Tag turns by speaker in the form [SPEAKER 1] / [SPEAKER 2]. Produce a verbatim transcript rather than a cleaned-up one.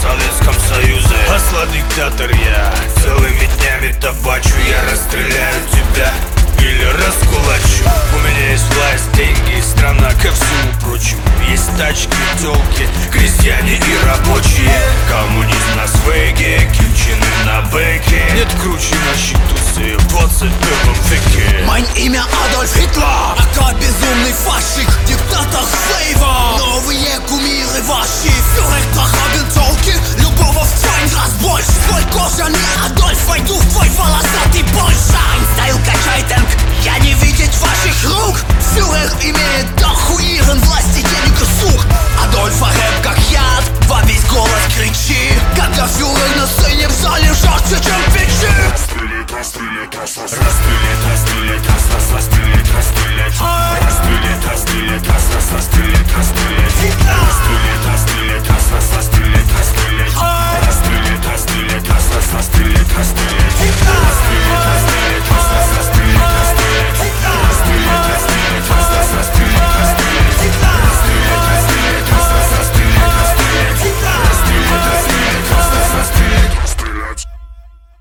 [SPEAKER 1] Советском Союзе. Осла диктатор я, целыми днями табачу. Я расстреляю тебя или раскулачу. У меня есть власть, деньги, страна, ко всему прочему. Есть тачки, тёлки, крестьяне и рабочие. Коммунизм на свеге, кючины на бэке. Нет круче нашей тусы в двадцать первом веке.
[SPEAKER 2] Mein имя Адольф Гитлер, ака безумный фашик, диктатор Фейва. Новые кумиры ваши, фюрер трахабен толки, любого в твой раз больше. Твой кожаный Адольф, войду в твой волосатый большай. Стайл качай танк, я не видеть ваших рук. Фюрер имеет дохуирен власти, денег и сук. Адольфа рэп как яд, во весь голос кричи. Когда фюрер на сцене в зале жарче, чем печи.
[SPEAKER 1] Расстрелит, расстрелит, расстрелит.